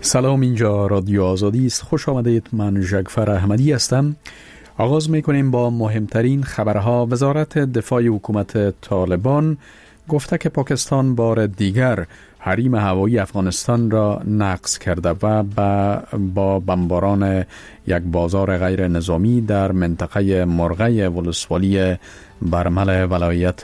سلام، اینجا رادیو آزادی است. خوش آمدید. من جعفر احمدی هستم. آغاز میکنیم با مهمترین خبرها. وزارت دفاع حکومت طالبان گفته که پاکستان بار دیگر حریم هوایی افغانستان را نقض کرده و با بمباران یک بازار غیر نظامی در منطقه مرغه ولسوالی برمل ولایت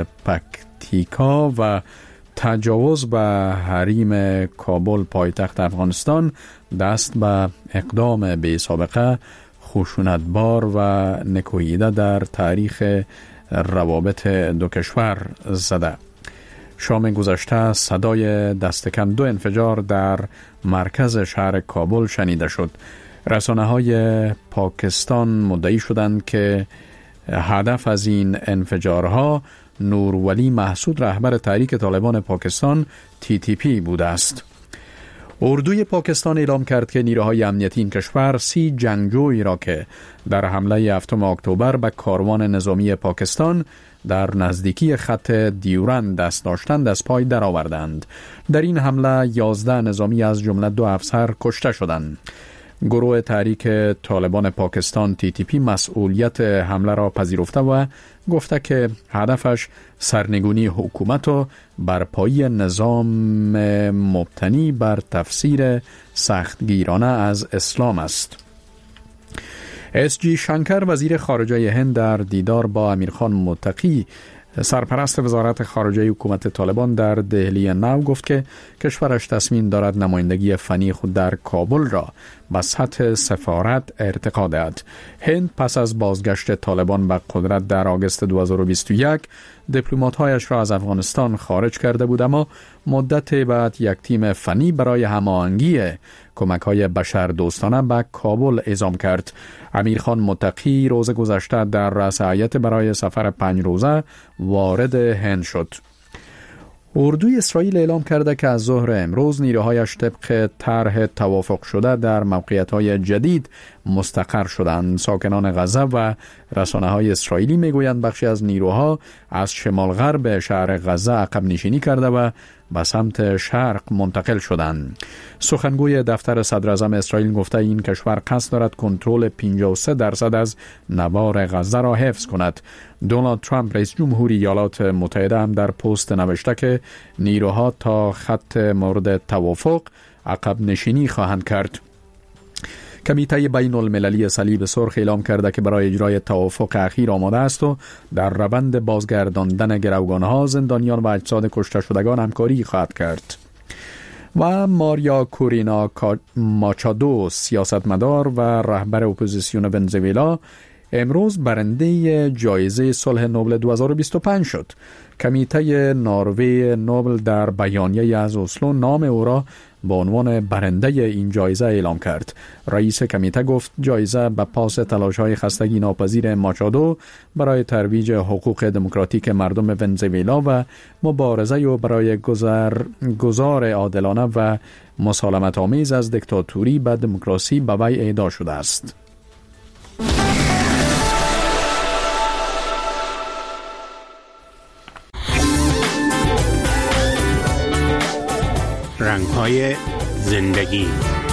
پکتیکا و تجاوز به حریم کابل پایتخت افغانستان دست به اقدام بی سابقه، خشونتبار و نکوهیده در تاریخ روابط دو کشور زده. شام گذشته صدای دست کم 2 انفجار در مرکز شهر کابل شنیده شد. رسانه‌های پاکستان مدعی شدند که هدف از این انفجارها نورولی محسود، رهبر تحریک طالبان پاکستان TTP بوده است. اردوی پاکستان اعلام کرد که نیروهای امنیتی این کشور 30 جنگجویی را که در حمله 7 اکتبر به کاروان نظامی پاکستان در نزدیکی خط دیورند دست داشتند از پای درآوردند. در این حمله 11 نظامی از جمله 2 افسر کشته شدند. گروه تحریک طالبان پاکستان TTP مسئولیت حمله را پذیرفته و گفته که هدفش سرنگونی حکومت و برپایی نظام مبتنی بر تفسیر سختگیرانه از اسلام است. SG شنکر، وزیر خارجه هند، در دیدار با امیرخان متقی، سرپرست وزارت خارجه حکومت طالبان، در دهلی نو گفت که کشورش تصمیم دارد نمایندگی فنی خود در کابل را به سطح سفارت ارتقا دهد. هند پس از بازگشت طالبان به قدرت در آگوست 2021 دیپلمات‌هایش را از افغانستان خارج کرده بود، اما مدت بعد یک تیم فنی برای هماهنگی کمک‌های بشردوستانه به کابل اعزام کرد. امیرخان متقی روز گذشته در رأس هیئت برای سفر 5 روزه وارد هند شد. اردوی اسرائیل اعلام کرده که از ظهر امروز نیروهایش طبق طرح توافق شده در موقعیت‌های جدید مستقر شدند. ساکنان غزه و رسانه‌های اسرائیلی میگویند بخشی از نیروها از شمال غرب شهر غزه عقب نشینی کرده و به سمت شرق منتقل شدند. سخنگوی دفتر صدر اعظم اسرائیل گفته این کشور قصد دارد کنترل 53% از نوار غزه را حفظ کند. دونالد ترامپ، رئیس جمهوری ایالات متحده، هم در پست نوشته که نیروها تا خط مورد توافق عقب نشینی خواهند کرد. کمیته بین المللی صلیب سرخ اعلام کرده که برای اجرای توافق اخیر آماده است و در روند بازگرداندن گروگانها، زندانیان و اجساد کشته شدگان همکاری خواهد کرد. و ماریا کورینا ماچادو، سیاستمدار و رهبر اپوزیسیون ونزوئلا، امروز برنده جایزه صلح نوبل 2025 شد. کمیته نروژ نوبل در بیانیه از اسلو نام او را با عنوان برنده این جایزه اعلام کرد. رئیس کمیته گفت جایزه به پاس تلاش‌های خستگی ناپذیر ماچادو برای ترویج حقوق دموکراتیک مردم ونزوئلا و مبارزه او برای گذار عادلانه و مسالمت آمیز از دیکتاتوری به دموکراسی به وی اهدا شده است. رنگ‌های زندگی.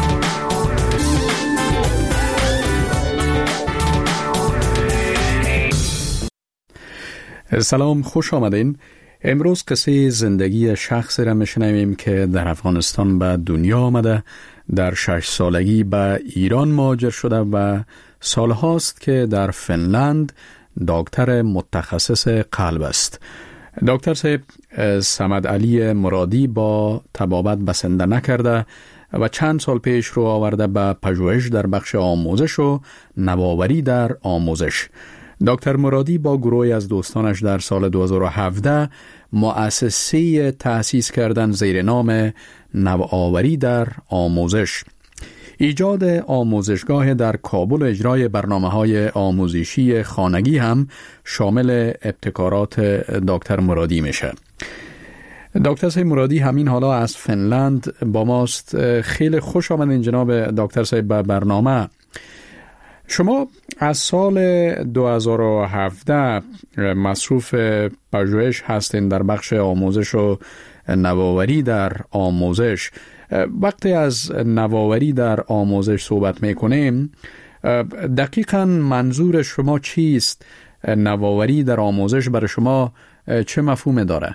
سلام، خوش آمدین. امروز قصه زندگی شخصی را میشنویم که در افغانستان به دنیا آمده، در 6 سالگی به ایران مهاجر شده و سالهاست که در فنلند دکتر متخصص قلب است. دکتر صاحب صمد علی مرادی با طبابت بسنده نکرده و چند سال پیش رو آورده به پژوهش در بخش آموزش و نوآوری در آموزش. دکتر مرادی با گروهی از دوستانش در سال 2017 مؤسسه تأسیس کردن زیر نام نوآوری در آموزش. ایجاد آموزشگاه در کابل و اجرای برنامه‌های آموزشی خانگی هم شامل ابتکارات دکتر مرادی میشه. دکتر صاحب مرادی همین حالا از فنلند با ماست. خیلی خوش آمدین جناب دکتر صاحب به برنامه. شما از سال 2017 مصروف پژوهش هستین در بخش آموزش و نوآوری در آموزش. وقتی از نوآوری در آموزش صحبت میکنیم، دقیقاً منظور شما چیست؟ نوآوری در آموزش برای شما چه مفهوم داره؟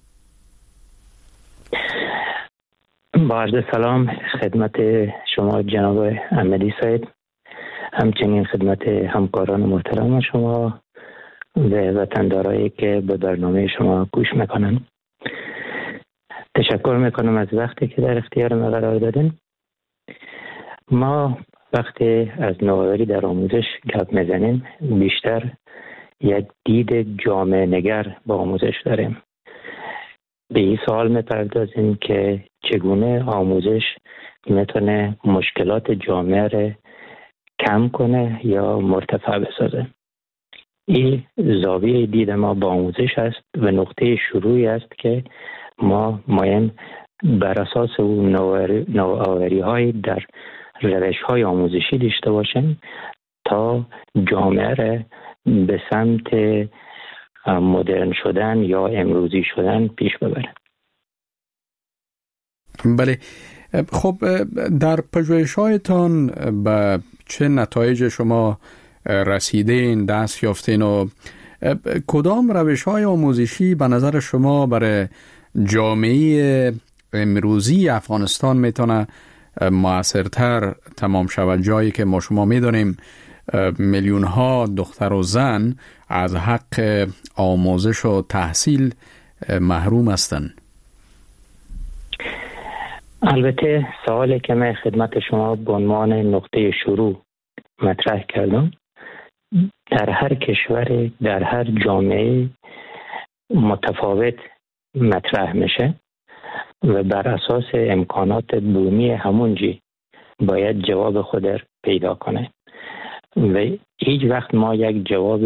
با عرض سلام خدمت شما جناب احمدی صاحب، همچنین خدمت همکاران محترم شما و وطندارایی که به برنامه شما گوش میکنن. تشکر میکنم از وقتی که در اختیار ما قرار دادن. ما وقتی از نوآوری در آموزش گپ میزنیم بیشتر یک دید جامعه نگر با آموزش داریم. به این سوال میپردازیم که چگونه آموزش میتونه مشکلات جامعه را کم کنه یا مرتفع بسازه. این زاویه دید ما با آموزش است و نقطه شروعی است که ما مایم بر اساس اون نوآوری های در روش های آموزشی داشته باشیم تا جامعه را به سمت مدرن شدن یا امروزی شدن پیش ببره. بله، خب در پژوهش‌هایتان به چه نتایج شما رسیدین، دست یافتین و کدام روش‌های آموزشی به نظر شما برای جامعه امروزی افغانستان میتونه مؤثرتر تمام شود، جایی که ما شما میدونیم میلیون ها دختر و زن از حق آموزش و تحصیل محروم هستند؟ البته سوالی که من خدمت شما به عنوان نقطه شروع مطرح کردم در هر کشور، در هر جامعه متفاوت مطرح میشه و بر اساس امکانات بومی همونجی باید جواب خود را پیدا کنه و هیچ وقت ما یک جواب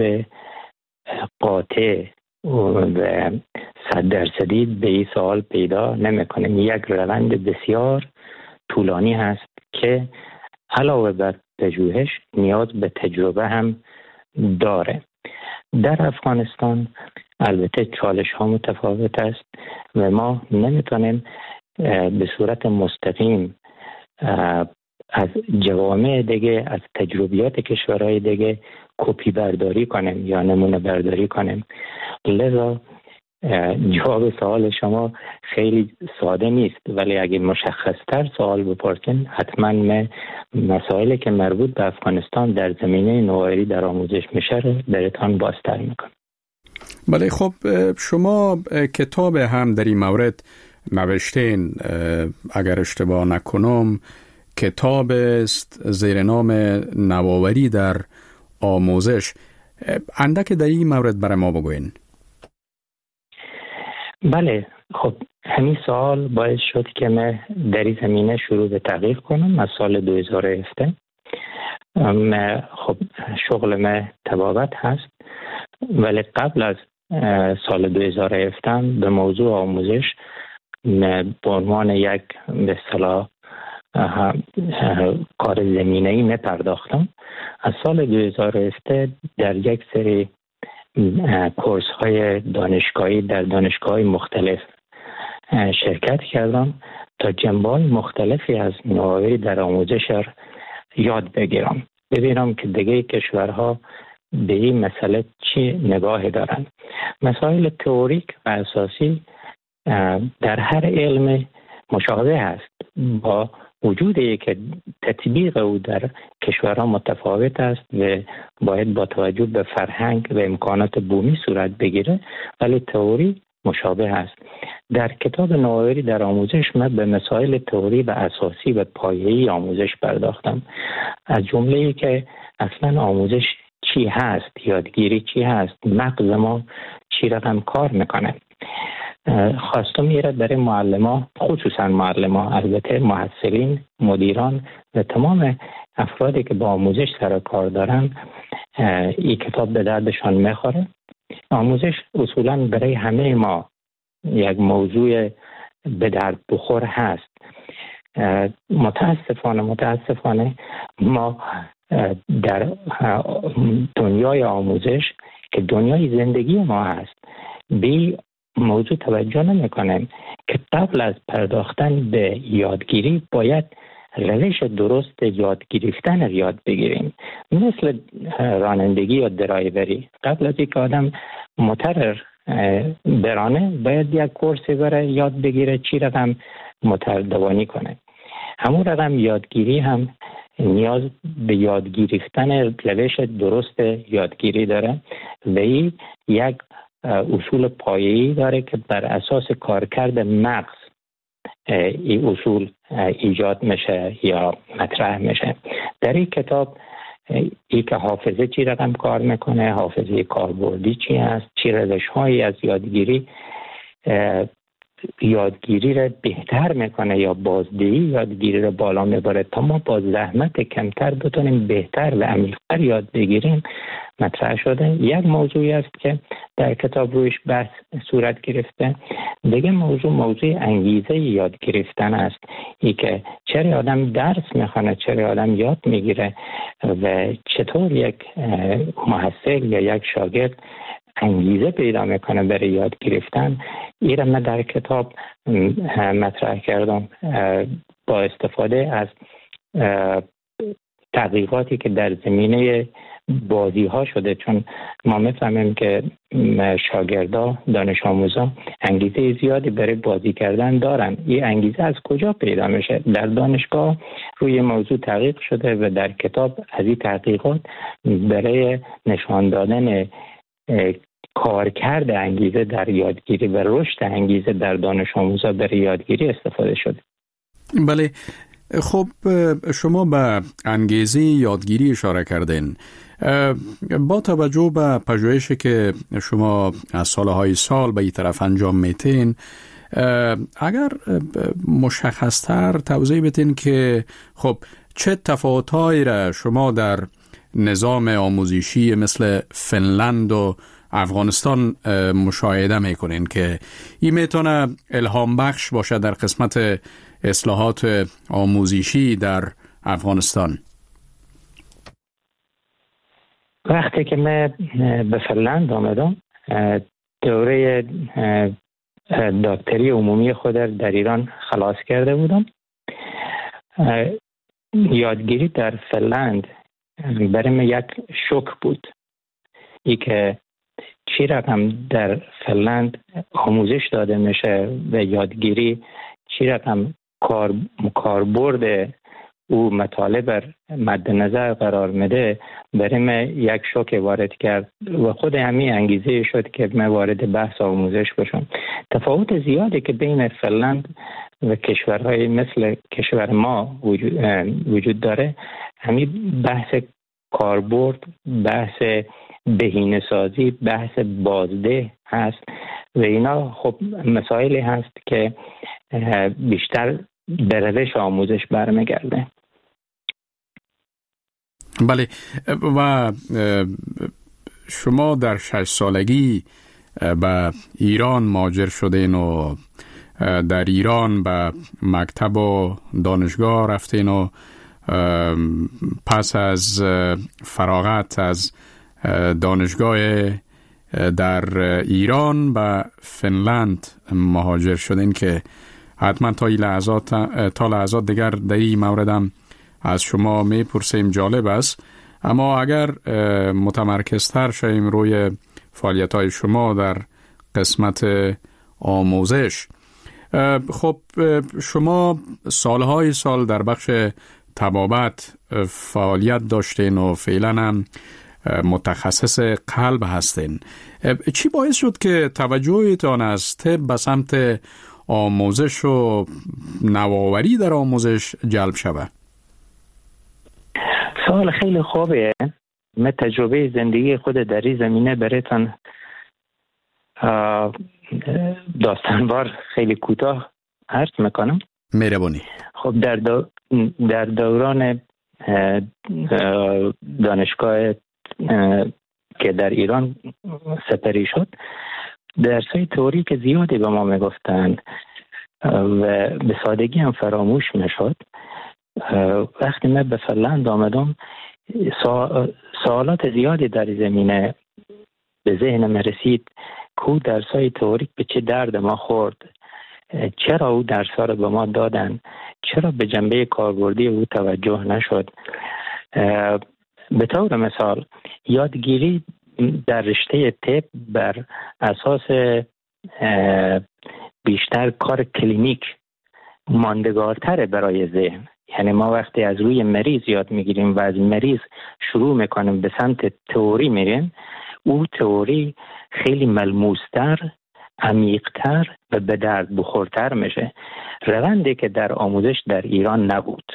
قاطع و 100% به این سوال پیدا نمی کنیم. یک روند بسیار طولانی هست که علاوه بر پژوهش نیاز به تجربه هم داره. در افغانستان البته چالش ها متفاوت است و ما نمیتونیم به صورت مستقیم از جوامع دیگه، از تجربیات کشورهای دیگه کپی برداری کنیم یا نمونه برداری کنیم. لذا جواب سوال شما خیلی ساده نیست، ولی اگه مشخصتر سوال بپرسین حتما مسائلی که مربوط به افغانستان در زمینه نوآوری در آموزش میشه رو براتون بازتر میکنم. بله، خب شما کتاب هم در این مورد نوشتین، اگر اشتباه نکنم کتاب است زیر نام نوآوری در آموزش. اندک در این مورد برای ما بگوین. بله، خب همین سوال باعث شد که من در این زمینه شروع به تحقیق کنم از سال 2017. خب شغل من طبابت هست، ولی قبل از سال 2017 به موضوع آموزش به عنوان یک به اصطلاح کار زمینه‌ای نپرداختم. از سال 2017 در یک سری کورس های دانشگاهی در دانشگاه مختلف شرکت کردم تا جنبه‌های مختلفی از نوآوری در آموزش یاد بگیرم، ببینم که دیگه کشورها به این مسئله چی نگاه دارن. مسائل تئوریک و اساسی در هر علم مشابه است، با وجودی که تطبیق او در کشورها متفاوت است و باید با توجه به فرهنگ و امکانات بومی صورت بگیره، ولی تئوری مشابه است. در کتاب نوآوری در آموزش من به مسائل تئوری و اساسی و پایه‌ای آموزش پرداختم، از جمله که اصلا آموزش چی هست، یادگیری چی هست، مغز ما چی رقم کار میکنه. خواستم ایره برای معلمان، خصوصا معلمان، البته محصلین، مدیران و تمام افرادی که با آموزش سر کار دارن این کتاب به دردشان میخوره. آموزش اصولا برای همه ما یک موضوع به درد بخور هست. متاسفانه ما در دنیای آموزش که دنیای زندگی ما هست، به موضوع توجه نمی کنیم که قبل از پرداختن به یادگیری باید روش درست یاد گرفتن رو یاد بگیریم. مثل رانندگی یا درایوری، قبل از اینکه آدم موتر برانه باید یک کورسی برای یاد بگیره چی رقم موتر دوانی کنه. همون رقم یادگیری هم نیاز به یاد گرفتن روش درست یادگیری داره و این یک اصول پایه‌ای داره که بر اساس کارکرد مغز این اصول ایجاد میشه یا مطرح میشه. در این کتاب ای که حافظه چی رقم کار میکنه، حافظه کاربردی چی است، چی روش هایی از یادگیری یادگیری را بهتر میکنه یا بازدهی یادگیری را بالا میبره تا ما با زحمت کمتر بتونیم بهتر و عمیق‌تر یاد بگیریم مطرح شده. یک موضوعی است که در کتاب رویش بحث صورت گرفته. دیگه موضوع انگیزه یاد گرفتن است. ای که چرا آدم درس میخونه، چرا آدم یاد میگیره و چطور یک محصل یا یک شاگرد انگیزه پیدا میکنه برای یاد گرفتن. این را من در کتاب مطرح کردم با استفاده از تحقیقاتی که در زمینه بازی ها شده، چون ما میفهمیم که شاگردا، دانش آموزا انگیزه زیادی برای بازی کردن دارن. این انگیزه از کجا پیدا میشه؟ در دانشگاه روی موضوع تحقیق شده و در کتاب از این تحقیقات برای نشان دادن کارکرد انگیزه در یادگیری و رشد انگیزه در دانش آموزا برای یادگیری استفاده شده. بله، خب شما به انگیزه یادگیری اشاره کردین. با توجه به پژوهشی که شما از سالهای سال به این طرف انجام میتین، اگر مشخصتر توضیح بدین که خب چه تفاوت‌هایی را شما در نظام آموزشی مثل فنلند و افغانستان مشاهده میکنین که این میتونه الهام بخش باشه در قسمت اصلاحات آموزشی در افغانستان؟ وقتی که من به فنلند آمدم، دوره دکتری عمومی خود در ایران خلاص کرده بودم. یادگیری در فنلند برای من یک شوک بود. ای که چی رقم در فنلند آموزش داده میشه و یادگیری چی رقم کاربرد او مطالب مد نظر قرار میده، برای من یک شوک وارد کرد و خود همین انگیزه شد که من وارد بحث آموزش بشم. تفاوت زیادی که بین فنلند و کشورهای مثل کشور ما وجود داره، همین بحث کاربرد، بحث بهینه‌سازی، بحث بازده هست و اینا خب مسائلی هست که بیشتر به روش آموزش برمیگرده. بله، و شما در 6 سالگی به ایران مهاجر شدین و در ایران به مکتب و دانشگاه رفتین و پس از فراغت از دانشگاه در ایران به فنلند مهاجر شدین که حتما تا لحظات دیگر در این موردم از شما میپرسیم. جالب است، اما اگر متمرکزتر شویم روی فعالیت‌های شما در قسمت آموزش، خب شما سالهای سال در بخش طبابت فعالیت داشتین و فعلا هم متخصص قلب هستین. چی باعث شد که توجهتان از طب به سمت آموزش و نوآوری در آموزش جلب شود؟ سوال خیلی خوبه. من تجربه زندگی خود در این زمینه برایتان داستانوار خیلی کوتاه عرض میکنم. مهربانی. خب در دوران دانشگاه که در ایران سپری شد، درسای تئوریک زیادی به ما میگفتند و به سادگی هم فراموش میشد. وقتی من به فنلند آمدم، سوالات زیادی در زمینه به ذهن من رسید کو درسای تئوریک به چه درد ما خورد، چرا او درس‌ها رو به ما دادن، چرا به جنبه کاربردی او توجه نشد. به طور مثال یادگیری در رشته طب بر اساس بیشتر کار کلینیک ماندگارتره برای ذهن. یعنی ما وقتی از روی مریض یاد میگیریم و از مریض شروع میکنیم به سمت تئوری میریم، او تئوری خیلی ملموستر، عمیقتر و به درد بخورتر میشه. روندی که در آموزش در ایران نبود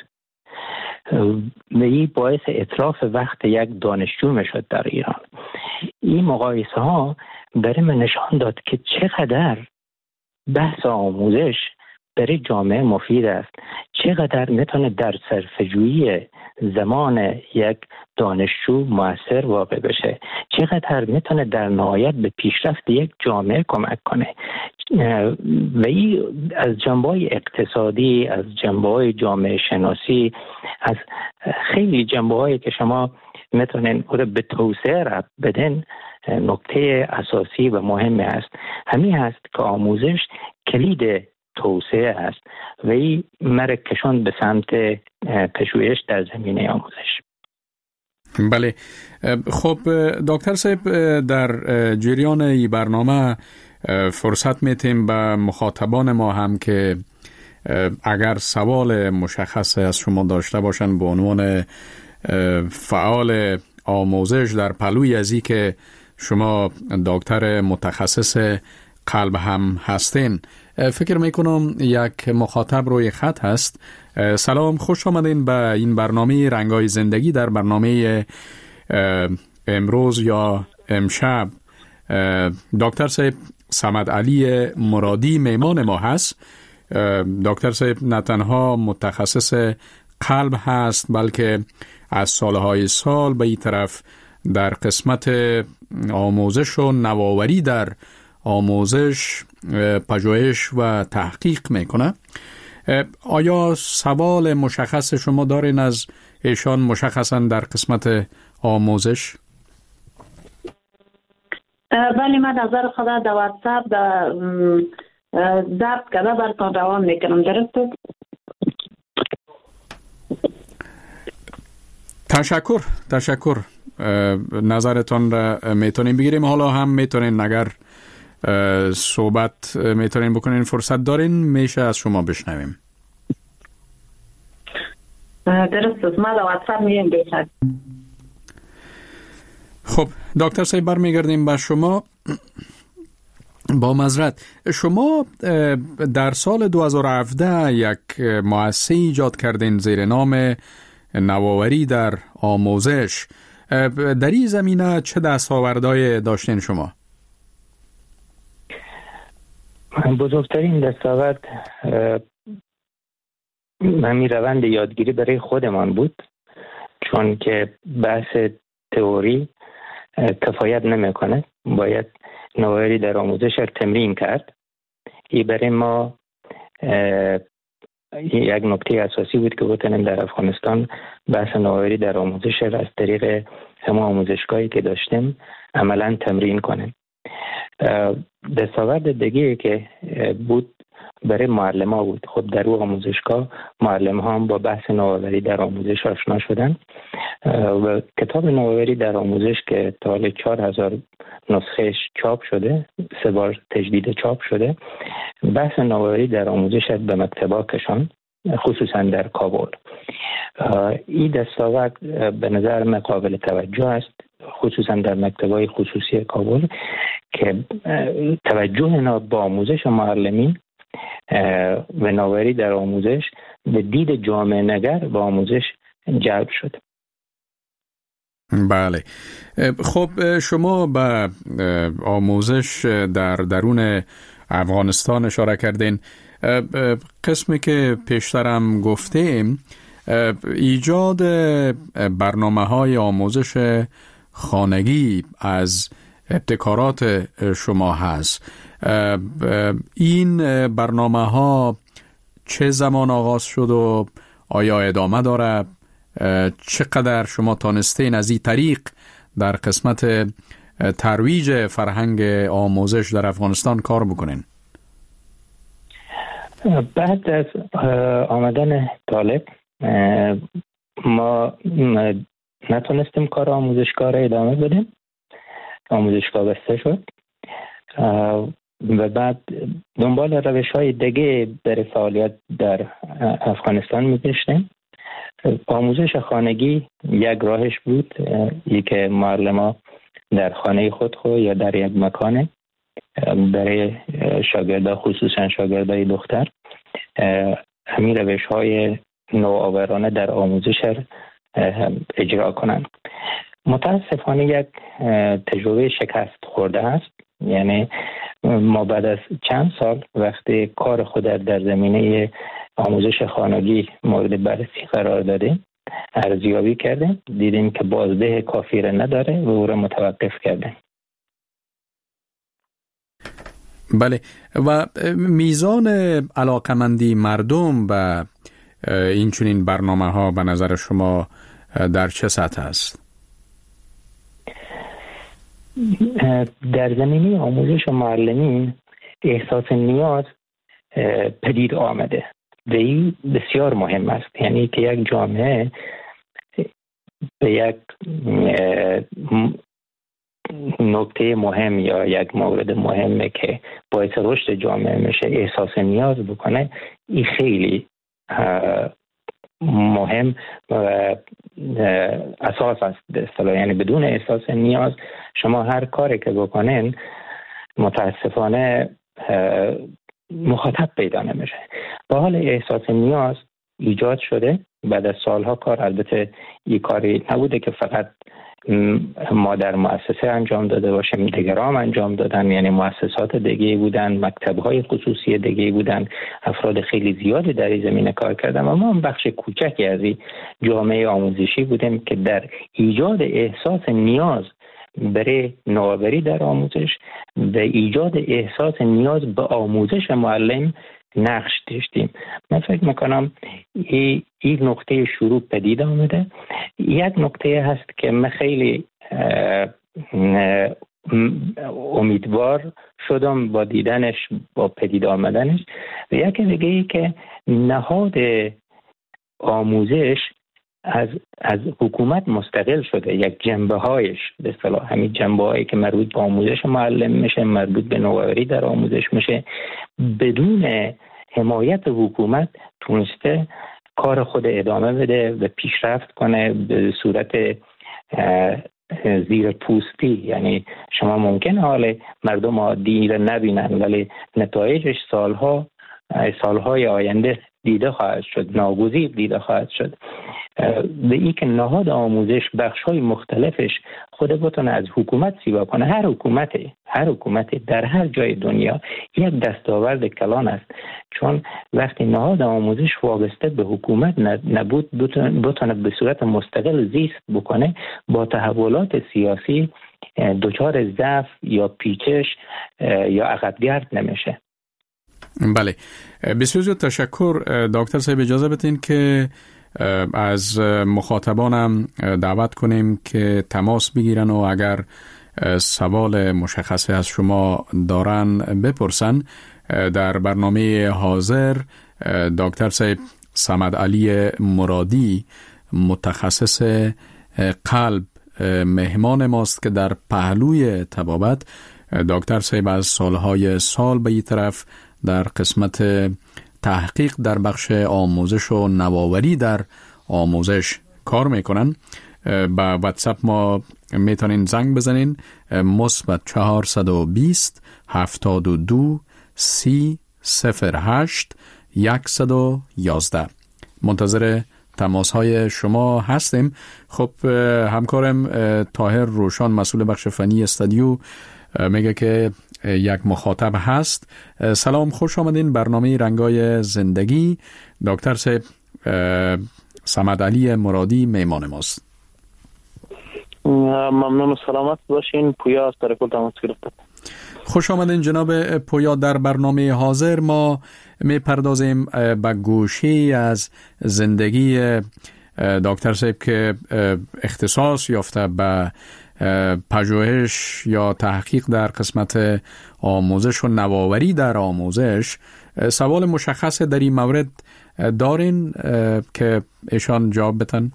و این باعث اتلاف وقت یک دانشجو میشد در ایران. این مقایسه ها برای من نشان داد که چقدر بحث آموزش برای جامعه مفید است، چقدر میتونه در صرفه‌جویی زمان یک دانشجو مؤثر واقع بشه، چقدر میتونه در نهایت به پیشرفت یک جامعه کمک کنه. و این از جنبه‌های اقتصادی، از جنبه‌های جامعه شناسی، از خیلی جنبه‌هایی که شما میتونین به توسعه ربط بدن، نکته اساسی و مهمی است. همین است که آموزش کلید توسعه است و این مرکشان به سمت پژوهش در زمینه آموزش. بله. خب دکتر صاحب، در جریان این برنامه فرصت میتیم به مخاطبان ما هم که اگر سوال مشخص از شما داشته باشن به عنوان فعال آموزش در پلوی ازی که شما دکتر متخصص قلب هم هستین، فکر میکنم یک مخاطب روی خط هست. سلام، خوش آمدین به این برنامه رنگای زندگی. در برنامه امروز یا امشب دکتر صاحب صمد علی مرادی میمان ما هست. دکتر صاحب نه تنها متخصص قلب هست بلکه از سالهای سال به این طرف در قسمت آموزش و نوآوری در آموزش پژوهش و تحقیق میکنه. آیا سوال مشخص شما دارین از ایشان مشخصا در قسمت آموزش؟ بله، من نظر خدا در واتساپ ضبط کرده براتون روان میکنم. درسته؟ تشکر. نظرتون را میتونیم بگیریم. حالا هم میتونین اگر صحبت میتونین بکنین، فرصت دارین، میشه از شما بشنویم. درست است، ما در واتساپ میگیم بهتر. خب دکتر صاحب برمیگردیم به شما. با معذرت، شما در سال 2017 یک مؤسسه ایجاد کردین زیر نام نوآوری در آموزش. در این زمینه چه دستاوردهای داشتین شما؟ بزرگترین دستاورد همین روند یادگیری برای خودمان بود، چون که بحث تئوری کفایت نمیکنه، باید نوآوری در آموزش را تمرین کرد. این برای ما یک نکته اساسی بود که بتونیم در افغانستان بحث نوآوری در آموزش را از طریق همه آموزشگاهی که داشتیم عملا تمرین کنیم. دستاورد دیگه که بود برای معلم ها بود. خب در اون آموزشگاه معلم ها هم با بحث نوآوری در آموزش آشنا شدن و کتاب نوآوری در آموزش که تا حال 4000 نسخهش چاپ شده، 3 بار تجدید چاپ شده، بحث نوآوری در آموزش به مکتبا کشان، خصوصا در کابل. این دستاورد به نظر من قابل توجه است، خصوصا در مکتبای خصوصی کابل که توجه اینا با آموزش معلمین و نوآوری در آموزش به دید جامعه نگر و آموزش جلب شد. بله. خب شما به آموزش در درون افغانستان اشاره کردین. قسمی که پیشترم گفتیم ایجاد برنامه‌های آموزش خانگی از ابتکارات شما هست. این برنامه‌ها چه زمان آغاز شد و آیا ادامه داره؟ چقدر شما تانستین از این طریق در قسمت ترویج فرهنگ آموزش در افغانستان کار بکنین؟ بعد از آمدن طالب ما نتونستیم کار آموزشگاه را ادامه بدیم. آموزشگاه بسته شد و بعد دنبال روش‌های دیگه در فعالیت در افغانستان می‌گشتیم. آموزش خانگی یک راهش بود، یک معلم در خانه خود یا در یک مکان برای شاگردا، خصوصا شاگردای دختر، همین روش‌های نوآورانه در آموزش اجرا کنند. متاسفانه یک تجربه شکست خورده است. یعنی ما بعد از چند سال وقتی کار خود در زمینه آموزش خانگی مورد بررسی قرار دادیم، ارزیابی کردیم، دیدیم که بازده کافی را نداره و او را متوقف کردیم. بله، و میزان علاقمندی مردم به این چنین برنامه ها به نظر شما در چه سطح است؟ در زمینه آموزش معلمین احساس نیاز پدید آمده و این بسیار مهم است. یعنی که یک جامعه به یک نکته مهم یا یک مورد مهمه که باعث رشد جامعه میشه احساس نیاز بکنه، این خیلی مهم و اساس است به اصطلاح. یعنی بدون احساس نیاز شما هر کاری که بکنین متاسفانه مخاطب پیدا نمیشه. با حال احساس نیاز ایجاد شده بعد از سالها کار. البته این کاری نبوده که فقط ما در مؤسسه انجام داده باشیم، دیگران انجام دادن، یعنی مؤسسات دیگه بودن، مکتب‌های خصوصی دیگه بودن، افراد خیلی زیادی در این زمینه کار کردن و ما هم بخش کوچکی از این جامعه آموزشی بودیم که در ایجاد احساس نیاز برای نوآوری در آموزش و ایجاد احساس نیاز به آموزش معلم نقش داشتیم. من فکر میکنم این نقطه شروع پدید آمده. یک نقطه هست که من خیلی امیدوار شدم با دیدنش، با پدید آمدنش. و یک دیگه ای که نهاد آموزش از حکومت مستقل شده. یک جنبه هایش به اصطلاح همین جنبه هایی که مربوط به آموزش معلم میشه، مربوط به نوآوری در آموزش میشه، بدون حمایت حکومت تونسته کار خود ادامه بده و پیشرفت کنه به صورت زیر پوستی. یعنی شما ممکنه حال مردم عادی را نبینن ولی نتایجش سالهای آینده دیده خواهد شد، ناگزیر دیده خواهد شد. به این که نهاد آموزش بخش‌های مختلفش خود بتونه از حکومت سیوا کنه. هر حکومت در هر جای دنیا یک دستاورد کلان است، چون وقتی نهاد آموزش وابسته به حکومت نبود بتونه به صورت مستقل زیست بکنه، با تحولات سیاسی دچار ضعف یا پیچش یا عقبگرد نمیشه. بله، بسیار زیاد تشکر دکتر صاحب. اجازه بدین که از مخاطبانم دعوت کنیم که تماس بگیرن و اگر سوال مشخصی از شما دارن بپرسن. در برنامه حاضر دکتر صاحب صمدعلی مرادی متخصص قلب مهمان ماست که در پهلوی طبابت دکتر صاحب از سال به این طرف در قسمت تحقیق در بخش آموزش و نوآوری در آموزش کار میکنن. با واتساپ ما میتونین زنگ بزنین +420 72 30 08 111. منتظر تماس های شما هستیم. خب همکارم طاهر روشان مسئول بخش فنی استودیو میگه که یک مخاطب هست. سلام، خوش آمدین برنامه رنگای زندگی. دکتر صاحب صمدعلی مرادی میمان ماست. ممنون و سلامت باشین. پویا از ترکل تماس گرفتم. خوش آمدین جناب پویا. در برنامه حاضر ما میپردازیم به گوشه‌ای از زندگی دکتر صاحب که اختصاص یافته به پژوهش یا تحقیق در قسمت آموزش و نوآوری در آموزش، سوال مشخص در این مورد دارین که ایشان جواب بدن؟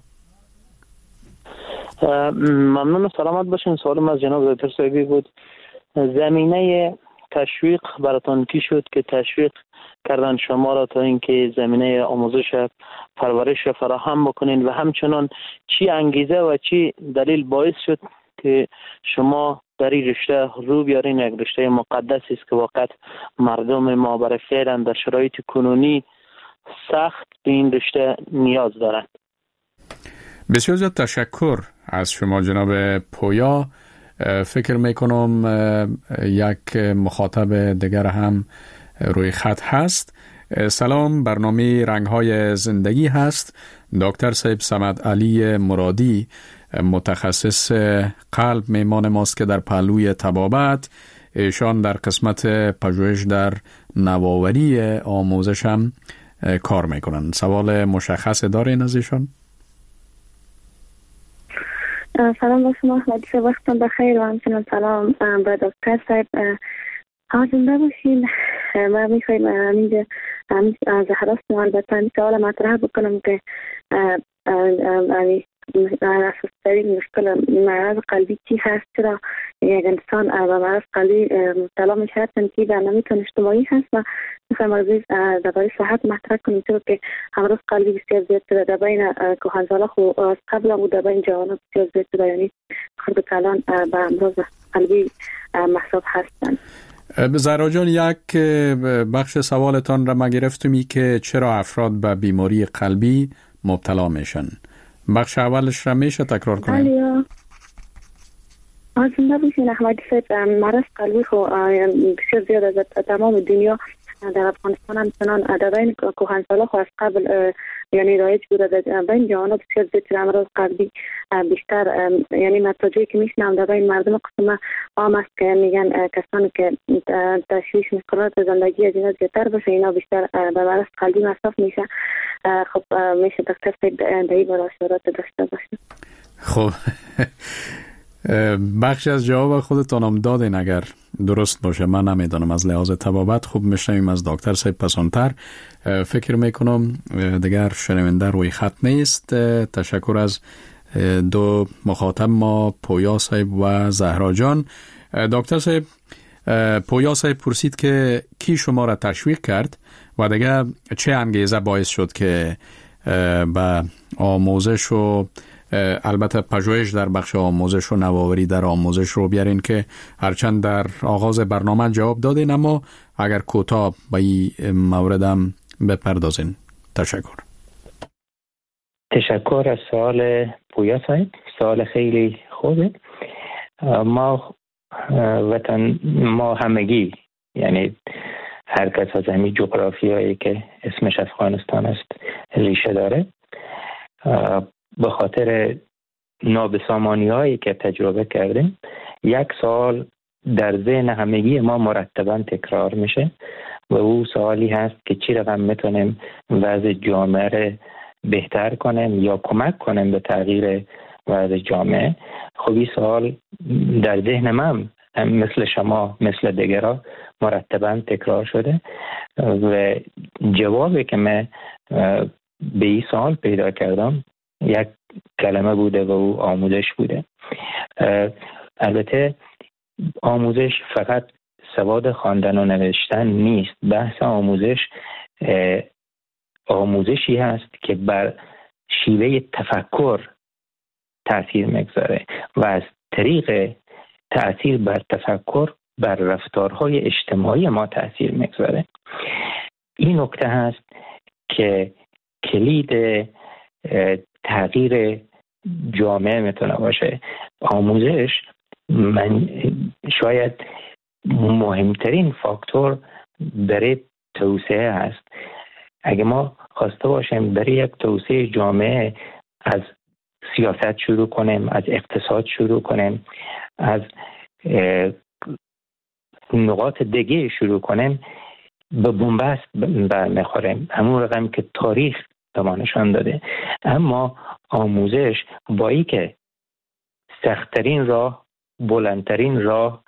ممنون و سلامت باشین. سوالم از جناب دکتر صاحبی بود. زمینه تشویق براتون کی شد که تشویق کردن شما را تا اینکه زمینه آموزش پرورش فراهم بکنین و همچنان چی انگیزه و چی دلیل باعث شد که شما در این رشته رو بیارین؟ یک رشته مقدسی است که واقعا مردم ما برای فعلا در شرایط کنونی سخت به این رشته نیاز دارند. بسیار زیاد تشکر از شما جناب پویا. فکر میکنم یک مخاطب دیگر هم روی خط هست. سلام، برنامه رنگ‌های زندگی هست. دکتر صاحب صمد علی مرادی متخصص قلب میمان ماست که در پهلوی طبابت. ایشان در قسمت پژوهش در نوآوری آموزش هم کار میکنن. سوال مشخص دارین از ایشان؟ سلام با شما، حدیث وقتم بخیر و همچنان سلام به دکتر صاحب. زنده باشین. من میخوایم از هراس البته سوال مطرح بکنم که اساس‌ترین مشکل مرض قلبی چی هست؟ چرا یک انسان به مرض قلبی مبتلا میشه؟ هستن که برنامه اجتماعی هست و میخوایم عزیز درباره صحت مطرح کنیم، چرا که امراض قلبی بسیار زیاد شده در بین کهنسالا خو از قبل بود، در بین جوانان بسیار زیاد شده، یعنی خرد کلان به امراض قلبی محسوب هستند. زهرا جان، یک بخش سوالتان را ما گرفتمی که چرا افراد به بیماری قلبی مبتلا میشن. بخش اولش را میشه تکرار کنیم؟ بله. زنده باشین احمدی صاحب. مرض قلبی خو بسیار زیاد از تمام دنیا در افغانستان همچنان در بین کهنسالا خو از قبل یعنی رایج بوده، در بین جوانان بسیار زیاد امراض قلبی بیشتر، یعنی نتایجی که میشنم در بین مردم قسم عام است که میگن کسانی که تشویش مشکلات زندگی از اینا زیادتر باشه اینا بیشتر به مرض قلبی مصاب میشه. خب میشه دکتر صاحب در این باره اشارات داشته باشید؟ خب بخشی از جواب خودتان هم دادین اگر درست باشه، من نمیدونم. از لحاظ طبابت خوب میشنویم از دکتر صاحب پسانتر. فکر میکنم دیگر شنونده روی خط نیست. تشکر از دو مخاطب ما، پویا صاحب و زهرا جان. دکتر صاحب، پویا صاحب پرسید که کی شما را تشویق کرد و دیگه چه انگیزه باعث شد که به آموزش و البته پژوهش در بخش آموزش و نوآوری در آموزش رو بیارین که هرچند در آغاز برنامه جواب دادین، اما اگر کوتاه به این موردم بپردازین. تشکر. تشکر از سوال پویا صاحب. سوال خیلی خوبه. ما همگی، یعنی هر کس از همین جغرافیایی که اسمش افغانستان است ریشه داره، به خاطر نابسامانی هایی که تجربه کردیم یک سوال در ذهن همگی ما مرتبا تکرار میشه و او سوالی هست که چی رقم میتونیم وضع جامعه رو بهتر کنیم یا کمک کنیم به تغییر وضع جامعه. خب این سوال در ذهن من مثل شما مثل دیگران مرتبا تکرار شده و جوابی که من به این سوال پیدا کردم یک کلمه بوده و او آموزش بوده. البته آموزش فقط سواد خواندن و نوشتن نیست. بحث آموزشی هست که بر شیوه تفکر تأثیر میگذاره و از طریق تأثیر بر تفکر بر رفتارهای اجتماعی ما تأثیر میگذاره. این نکته هست که کلید تغییر جامعه میتونه باشه. آموزش شاید مهمترین فاکتور برای توسعه هست. اگه ما خواسته باشیم برای یک توسعه جامعه از سیاست شروع کنیم، از اقتصاد شروع کنیم، از نقاط دیگه شروع کنیم، به بنبست برمیخوریم، همون رقم که تاریخ نشان داده. اما آموزش با ای که سخت‌ترین راه، بلندترین راه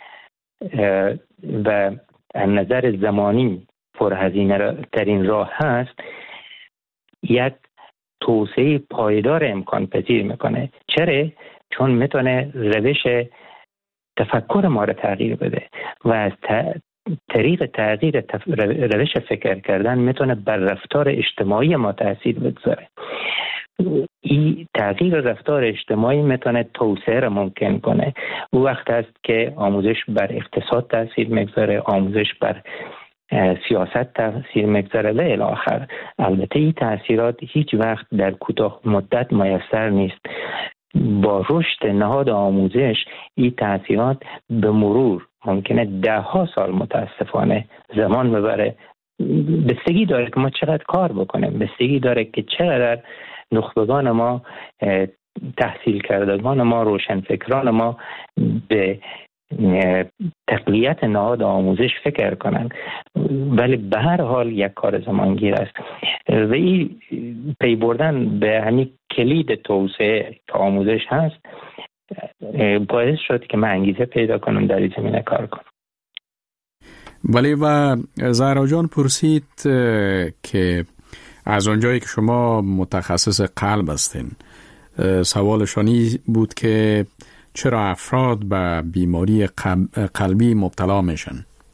و از نظر زمانی پرهزینه ترین راه هست، یک توسعه پایدار امکان پذیر میکنه. چرا؟ چون میتونه روش تفکر ما رو تغییر بده و از طریق تغییر روش فکر کردن میتونه بر رفتار اجتماعی ما تاثیر بگذاره. این تغییر رفتار اجتماعی میتونه توسعه را ممکن کنه. او وقت است که آموزش بر اقتصاد تاثیر میگذاره، آموزش بر سیاست تاثیر میگذاره و الی آخر. البته این تاثیرات هیچ وقت در کوتاه مدت میسر نیست. با رشد نهاد آموزش این تاثیرات به مرور ممکنه 10 سال متاسفانه زمان ببره. بستگی داره که ما چقدر کار بکنیم، بستگی داره که چقدر نخبگان ما، تحصیل کردگان ما، روشنفکران ما به تقویت نهاد آموزش فکر کنند. ولی به هر حال یک کار زمانگیر است و این پی بردن به همین کلید توسعه که آموزش هست باعث شد که من انگیزه پیدا کنم در این زمینه کار کنم. ولی و زهرا جان پرسید که از اونجایی که شما متخصص قلب هستین، سوالشانی بود که چرا افراد به بیماری قلبی مبتلا میشن؟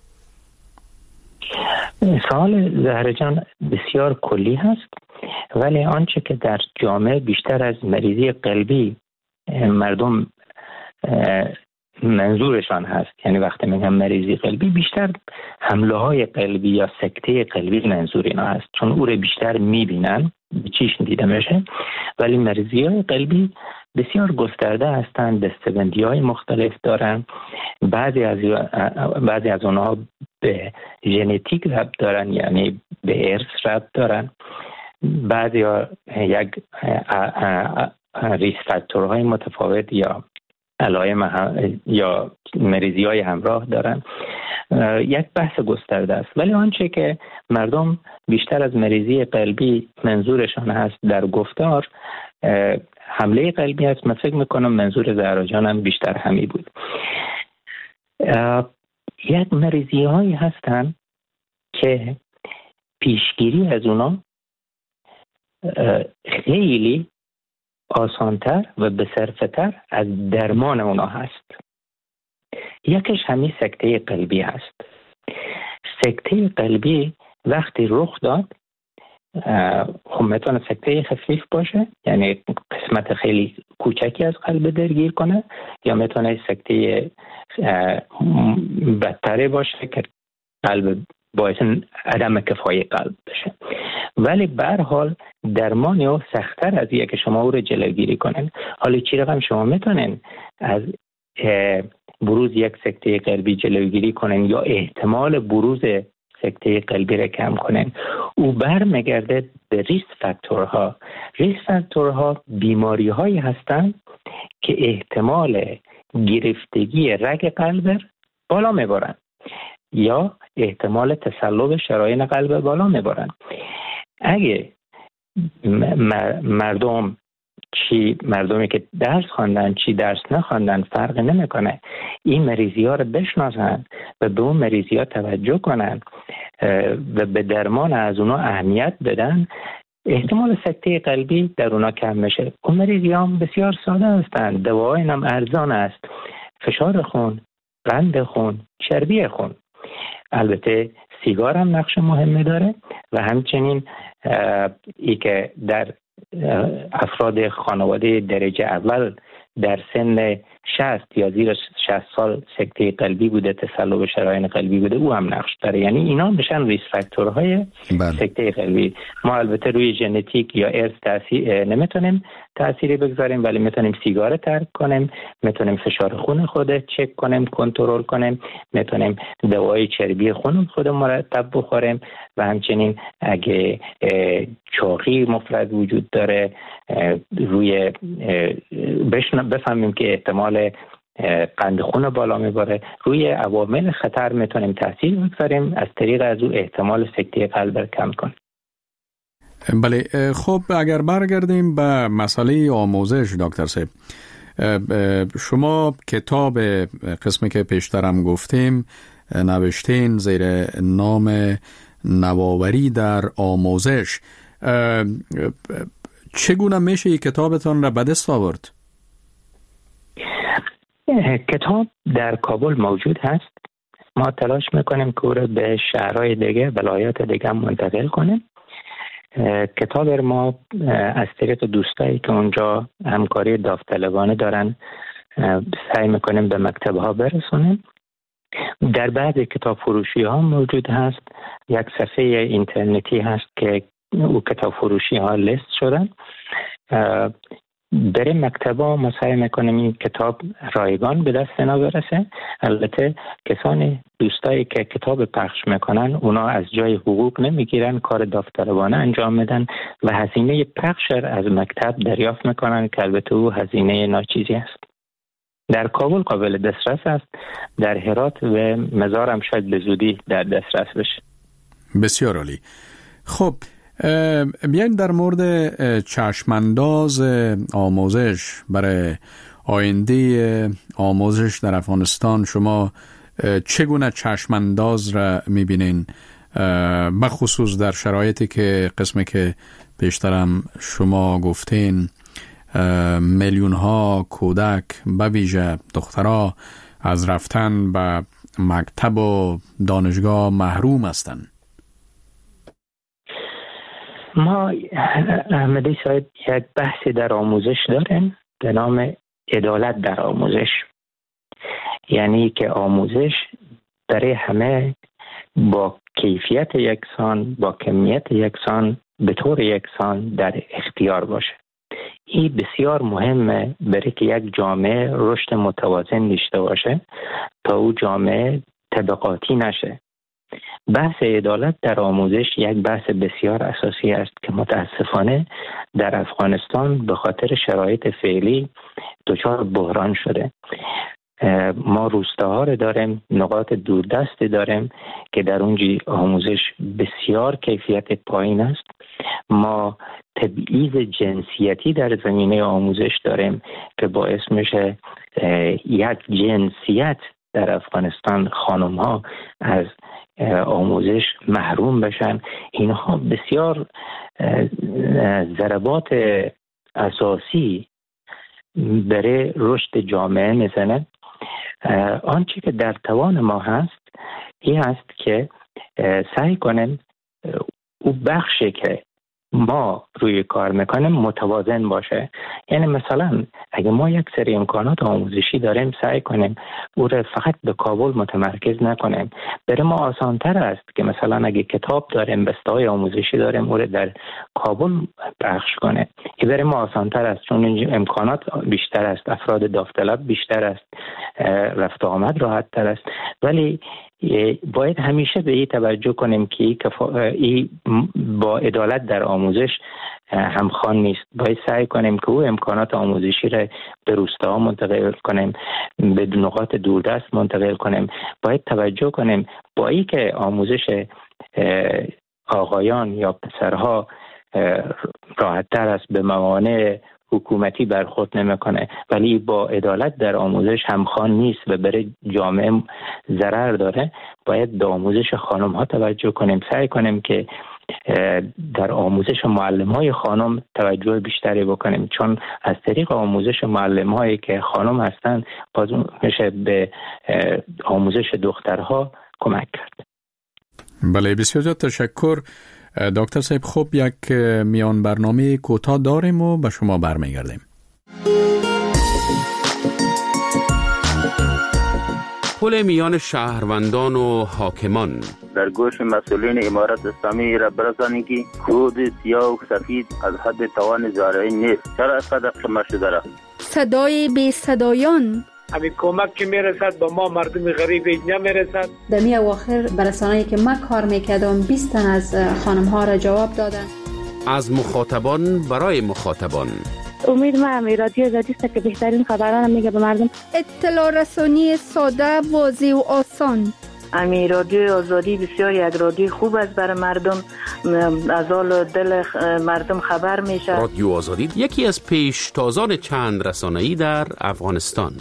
سوال زهرا جان بسیار کلی هست، ولی آنچه که در جامعه بیشتر از مریضی قلبی مردم منظورشان هست، یعنی وقتی میگم مریضی قلبی بیشتر حمله های قلبی یا سکته قلبی منظور اینا هست، چون او رو بیشتر میبینن، به چشم دیده میشه. ولی مریضی های قلبی بسیار گسترده هستند، دستبندی های مختلف دارن. بعضی از اونها به ژنتیک ربط دارن، یعنی به ارث ربط دارن. بعضی ها یک ریس فاکتورهای متفاوت یا علائم یا مریضی های همراه دارن. یک بحث گسترده است. ولی آنچه که مردم بیشتر از مریضی قلبی منظورشان هست در گفتار حمله قلبی است، من فکر میکنم منظور زهرا جانم بیشتر همی بود. یک مریضی هایی هستن که پیشگیری از اونا خیلی آسانتر و بصرفتر از درمان اونا هست. یکیش همین سکته قلبی هست. سکته قلبی وقتی رخ داد، خب میتونه سکته خفیف باشه، یعنی قسمت خیلی کوچکی از قلب درگیر کنه، یا میتونه سکته بدتره باشه که قلب باعث عدم کفای قلب بشه. ولی به هر حال درمان او سخت‌تر از اینه که شما او رو جلوگیری کنن. حالا چی رقم شما میتونن از بروز یک سکته قلبی جلوگیری کنن یا احتمال بروز سکته قلبی را کم کنن؟ او برمیگرده به ریسک فاکتورها. ریسک فاکتورها بیماری هایی هستند که احتمال گرفتگی رگ قلب بالا میبرن یا احتمال تصلب شرايين قلب بالا میبرن. اگه مردمی که درس خواندن چی درس نخواندن فرق نمیکنه، این مریضی ها رو بشناسن و به اون مریضی ها توجه کنن و به درمان از اونا اهمیت بدن، احتمال سکته قلبی در اونا کم میشه. اون مریضی ها بسیار ساده هستند، دواهای هم ارزان است، فشار خون، قند خون، چربی خون. البته سیگار هم نقش مهمی داره و همچنین ای که در افراد خانواده درجه اول در سن 60 یا زیر 60 سال سکته قلبی بوده، تصلب شرايين قلبی بوده، او هم نقش داره. یعنی اینا میشن ریسک فاکتورهای سکته قلبی. ما البته روی ژنتیک یا ارث نمیتونیم تأثیری بگذاریم، ولی میتونیم سیگار ترک کنیم، میتونیم فشار خون خود چک کنیم، کنترل کنیم، میتونیم دوای چربی خون خود مرتب بخوریم و همچنین اگه چاقی مفرط وجود داره روی بفهمیم که احتمال قند خون بالا میبره، روی عوامل خطر میتونیم تاثیر بگذاریم، از طریق از او احتمال سکته قلب کم کنیم. بله، خب اگر برگردیم به مسئله آموزش دکتر صاحب، شما کتاب قسمی که پیشترم گفتیم نوشتین زیر نام نوآوری در آموزش. چگونه میشه این کتابتان را به دست آورد؟ کتاب در کابل موجود هست. ما تلاش میکنیم که او را به شهرهای دیگه، ولایات دیگه منتقل کنیم. کتاب ما از طریق دوستایی که اونجا همکاری داوطلبانه دارن سعی میکنیم به مکتب ها برسونیم. در بعضی کتاب فروشی ها موجود هست. یک صفحه اینترنتی هست که او کتاب فروشی ها لیست شدن. برای مکتبا ما سعی میکنیم این کتاب رایگان به دست اینا برسه. البته کسانی دوستایی که کتاب پخش میکنن اونا از جای حقوق نمیگیرن، کار داوطلبانه انجام میدن و هزینه پخش از مکتب دریافت میکنن که البته او هزینه ناچیزی است. در کابل قابل دسترس است، در هرات و مزار هم شاید به زودی در دسترس بشه. بسیار عالی. خب بیاین در مورد چشمانداز آموزش برای آینده آموزش در افغانستان شما چگونه چشمانداز را میبینین، بخصوص در شرایطی که قسمی که پیشترم شما گفتین میلیون ها کودک به ویژه دخترها از رفتن به مکتب و دانشگاه محروم هستند؟ ما احمدی صاحب یک بحثی در آموزش داریم به نام عدالت در آموزش. یعنی که آموزش برای همه با کیفیت یکسان، با کمیت یکسان، به طور یکسان در اختیار باشه. این بسیار مهمه برای که یک جامعه رشد متوازن داشته باشه تا او جامعه طبقاتی نشه. بحث عدالت در آموزش یک بحث بسیار اساسی است که متاسفانه در افغانستان به خاطر شرایط فعلی دچار بحران شده. ما روستاها رو داریم، نقاط دوردستی داریم که در اونجا آموزش بسیار کیفیت پایین است. ما تبعیض جنسیتی در زمینه آموزش داریم که باعث میشه یک جنسیت در افغانستان خانم ها از آموزش محروم بشن. اینها بسیار ضربات اساسی برای رشد جامعه میزنه. آنچه که در توان ما هست این هست که سعی کنیم او بخشی که ما روی کار میکنیم متوازن باشه. یعنی مثلا اگه ما یک سری امکانات آموزشی داریم سعی کنیم او رو فقط به کابل متمرکز نکنیم. برای ما آسانتر است که مثلا اگه کتاب داریم، بسته‌های آموزشی داریم، او رو در کابل پخش کنه. این برای ما آسانتر است چون امکانات بیشتر است، افراد داوطلب بیشتر است، رفت و آمد راحت تر است. ولی باید همیشه به این توجه کنیم که این با عدالت در آموزش همخوان نیست. باید سعی کنیم که او امکانات آموزشی را به روستاها منتقل کنیم، به نقاط دوردست منتقل کنیم. باید توجه کنیم با این که آموزش آقایان یا پسرها راحت تر است، به موانع حکومتی برخورد نمیکنه، ولی با عدالت در آموزش همخوان نیست و برای جامعه ضرر داره. باید به آموزش خانم ها توجه کنیم، سعی کنیم که در آموزش معلم های خانم توجه بیشتری بکنیم، چون از طریق آموزش معلم هایی که خانم هستن باز میشه به آموزش دخترها کمک کرد. بله، بسیار تشکر دکتر صاحب. خوب یک میان برنامه کوتاه داریم و به شما برمیگردیم. پل میان شهروندان و حاکمان. در گوش مسئولین امارت اسلامی را برسانید که کود سیاه و سفید از حد توان زارعی نیست. چرا صدق شما شده را؟ صدای بی صدایان. همین کمک که میرسد با ما مردم غریب نمیرسد. در می اواخر برسانه‌ای که من کار میکردم 20 تن از خانم ها را جواب دادن. از مخاطبان برای مخاطبان. امید من رادیو زدیست که بهترین خبران میگه به مردم. اطلاع رسانی ساده، واضح و آسان. امی رادیو آزادی بسیار یک رادیو خوب است برای مردم، از حال دل مردم خبر میشه. رادیو آزادی یکی از پیشتازان چند رسانه‌ای در افغانستان.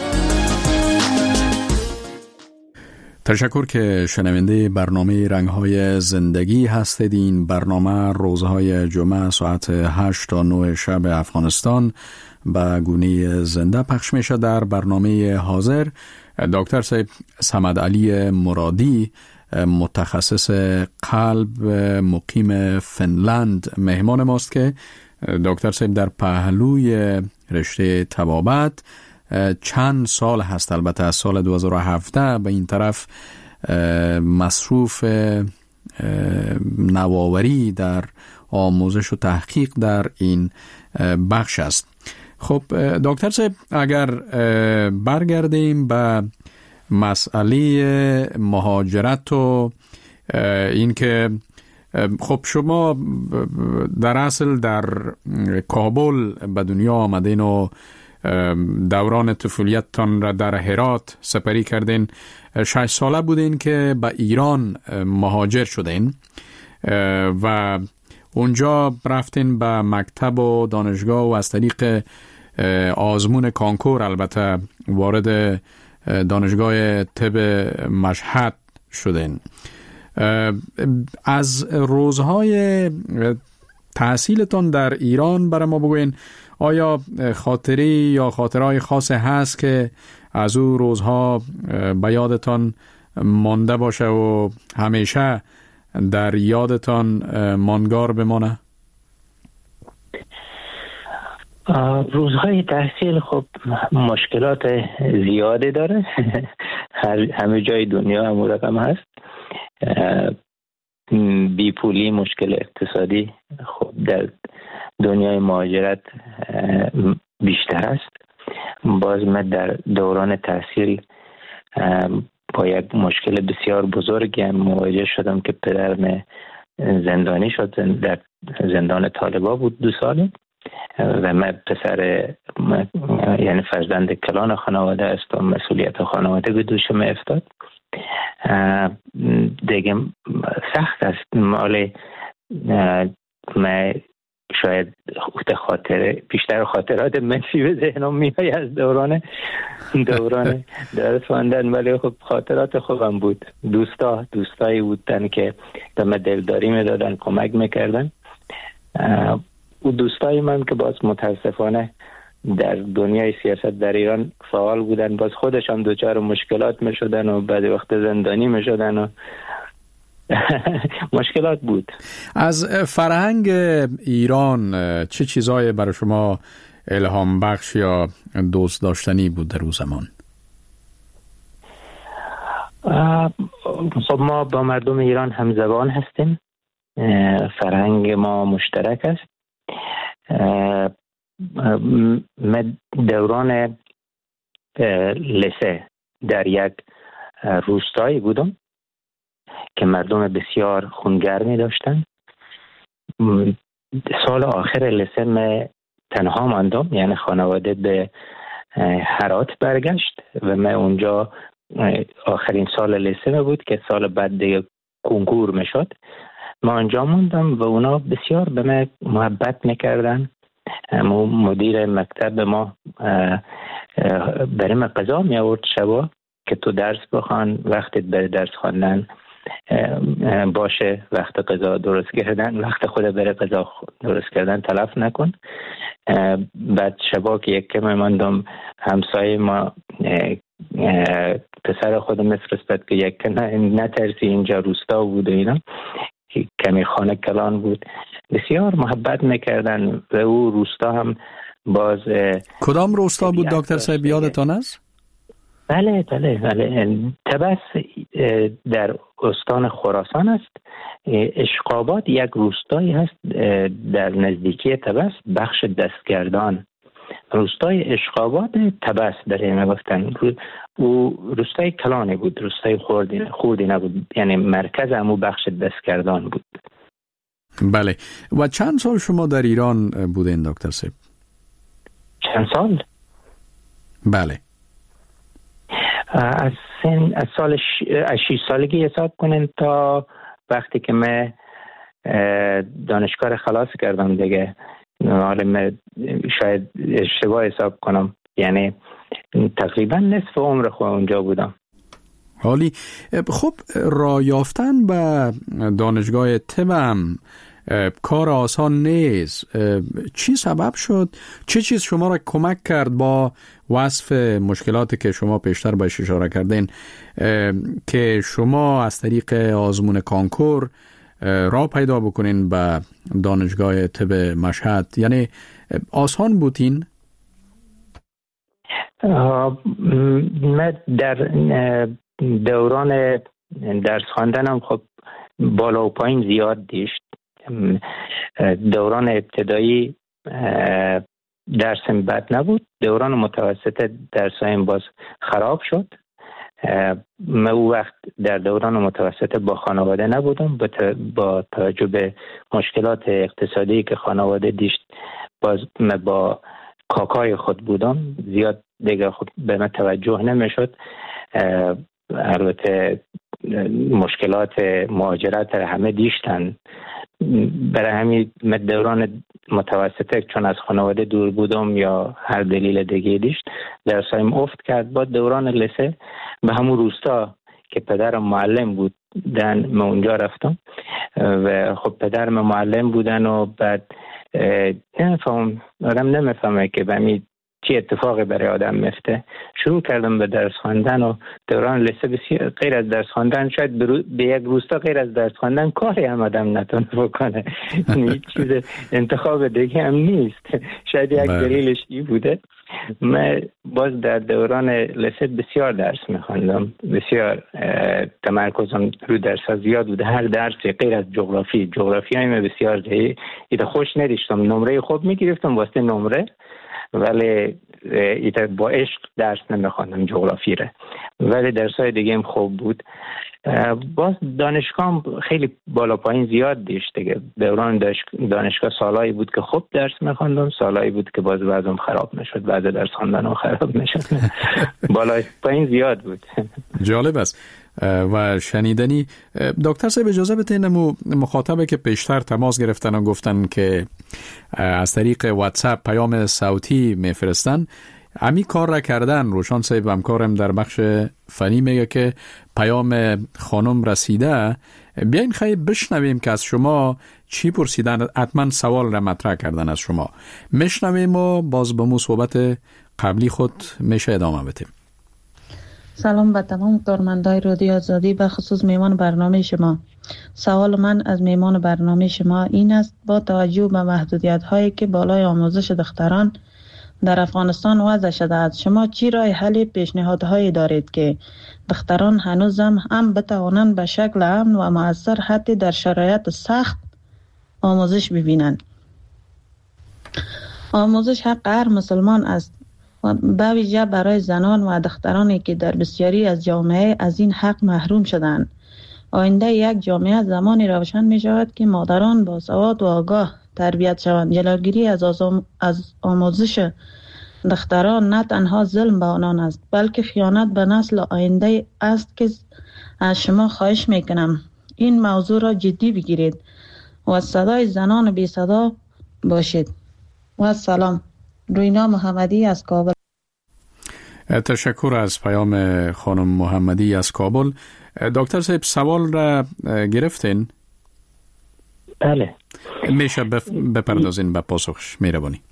تشکر که شنونده برنامه رنگ‌های زندگی هستید. این برنامه روزهای جمعه ساعت 8 تا 9 شب افغانستان به گونه زنده پخش میشه. در برنامه حاضر دکتر صاحب صمد علی مرادی، متخصص قلب مقیم فنلند، مهمان ماست که دکتر صاحب در پهلوی رشته طبابت چند سال هست، البته از سال 2017 به این طرف مصروف نوآوری در آموزش و تحقیق در این بخش است. خب دکتر صاحب، اگر برگردیم به مسئله مهاجرت و این که خب شما در اصل در کابل به دنیا آمدین و دوران طفولیتتان را در هرات سپری کردین. 6 ساله بودین که به ایران مهاجر شدین و اونجا رفتین به مکتب و دانشگاه و از طریق آزمون کانکور البته وارد دانشگاه طب مشهد شدین. از روزهای تحصیلتان در ایران برای ما بگوین، آیا خاطری یا خاطرهای خاصی هست که از او روزها به یادتان مانده باشه و همیشه در یادتان ماندگار بمانه؟ روزهای تحصیل خب مشکلات زیاده داره. همه جای دنیا هم رقم هست. بیپولی، مشکل اقتصادی خب در دنیای مهاجرت بیشتر است. باز من در دوران تحصیل با یک مشکل بسیار بزرگی هم مواجه شدم که پدرم زندانی شد. در زندان طالبان بود 2 سال و من یعنی فرزند کلان خانواده است و مسئولیت خانواده به دوشم افتاد. دیگه سخت است. مال من شاید بیشتر خاطرات منفی به ذهنم میاد از دوران درس خواندن، ولی خب خاطرات خوبم بود. دوستایی بودن که به من دلداری میدادن، کمک میکردن. او دوستای من که باز متاسفانه در دنیای سیاست در ایران فعال بودن، باز خودشان دوچار مشکلات میشدن و بعد وقت زندانی میشدن و مشکلات بود. از فرهنگ ایران چه چیزایی برای شما الهام بخش یا دوست داشتنی بود در اون زمان؟ خب ما با مردم ایران همزبان هستیم. فرهنگ ما مشترک است. من دوران لسه در یک روستایی بودم که مردم بسیار خونگرمی داشتن. سال آخر لسه من تنها ماندم، یعنی خانواده به هرات برگشت و من اونجا آخرین سال لسه بود که سال بعد دیگه کنکور میشد. ما اونجا موندم و اونا بسیار به من محبت میکردن. مدیر مکتب ما برای من قضا می آورد شبا که تو درس بخوان، وقتت برای درس خواندن باشه، وقت قضا درست کردن، وقت خود برای قضا درست کردن تلف نکن. بعد شبا که یک کم ماندم، همسایه ما پسر خود میفرستاد که یک نترسی، اینجا روستا بود و اینا، کمی خانه کلان بود. بسیار محبت میکردن و او روستا هم باز. کدام روستا بود دکتر صاحب، یادتان است؟ بله تبس در استان خراسان است. اشقابات یک روستایی هست در نزدیکی تبس، بخش دستگردان. روستای اشقابات تبس در این گفتن. او روستای کلانی بود، روستای خوردی نبود، یعنی مرکز همو بخش دستگردان بود. بله. و چند سال شما در ایران بودین دکتر صاحب؟ چند سال؟ بله. از سال 6 سالگی حساب کنین تا وقتی که من دانشگاه خلاص کردم دیگه. حالا من شاید اشتباه حساب کنم، یعنی تقریبا نصف عمر خود اونجا بودم. حالی خب راه یافتن به دانشگاه طب کار آسان نیست. چی سبب شد؟ چه چیز شما را کمک کرد با وصف مشکلاتی که شما پیشتر بهش اشاره کردین که شما از طریق آزمون کانکور راه پیدا بکنین به دانشگاه طب مشهد؟ یعنی آسان بودین؟ من در دوران درس خواندنم خب بالا و پایین زیاد داشت. دوران ابتدایی درسم بد نبود، دوران متوسط درسایم باز خراب شد. من او وقت در دوران متوسط با خانواده نبودم، با توجه به مشکلات اقتصادی که خانواده داشت باز من با کاکای خود بودم، زیاد دیگه خود به من توجه نمیشد. البته مشکلات مهاجرت همه دیشتن، برای همین دوران متوسطه چون از خانواده دور بودم یا هر دلیل دیگه دیشت درسایم افت کرد. با دوران لسه به همون روستا که پدرم معلم بود من اونجا رفتم و خب پدرم معلم بودن و بعد آدم نمیفهمه که به همین چی اتفاقی برای آدم میفته. شروع کردم به درس خواندن و دوران لیسه بسیار غیر از درس خواندن، شاید به یک روستا غیر از درس خواندن کاری هم آدم نتونه بکنه. هیچ چیز انتخاب دیگه هم نیست. شاید یک دلیلش این بوده. من باز در دوران لیسه بسیار درس میخواندم، بسیار تمرکزم رو درس زیاد بوده. هر درسی غیر از جغرافی های بسیار جایی ایده خوش نداشتم. نمره خوب میگرفتم واسه نمره، ولی ایتا با عشق درس نمیخواندم جغرافی را، ولی درسای دیگه هم خوب بود. باز دانشگاه خیلی بالا پایین زیاد داشت دیگه. دوران دانشگاه سالایی بود که خوب درس میخواندم، سالایی بود که باز وضعم خراب میشد، بعد درس خواندنم خراب میشد. بالا پایین زیاد بود. جالب است و شنیدنی. دکتر صاحب اجازه بدین مخاطبه که پیشتر تماس گرفتن و گفتن که از طریق واتساپ پیام صوتی میفرستن، امی کار را کردن. روشان صاحب همکارم در بخش فنی میگه که پیام خانم رسیده. بیاین خیلی بشنویم که از شما چی پرسیدن. حتما سوال را مطرح کردن از شما. میشنویم و باز به صحبت قبلی خود میشه ادامه بدیم. سلام به تمام کارمندای رادیو آزادی، به خصوص میهمان برنامه شما. سوال من از میهمان برنامه شما این است: با توجه به محدودیت هایی که بالای آموزش دختران در افغانستان وضع شده است، شما چی راه حل پیشنهادهایی دارید که دختران هنوز هم بتوانند به شکل امن و مؤثر حتی در شرایط سخت آموزش ببینند؟ آموزش حق هر مسلمان است، به ویژه برای زنان و دخترانی که در بسیاری از جامعه از این حق محروم شدند. آینده یک جامعه زمانی روشن می شود که مادران با سواد و آگاه تربیت شوند. جلوگیری از آموزش دختران نه تنها ظلم به آنان است، بلکه خیانت به نسل آینده است که از شما خواهش می کنم این موضوع را جدی بگیرید و صدای زنان بی صدا باشید. و سلام. روینا محمدی از کابل. تشکر از پیام خانم محمدی از کابل. دکتر صاحب سوال را گرفتین؟ بله. میشه بپردازین به پاسخش؟ مهربانی.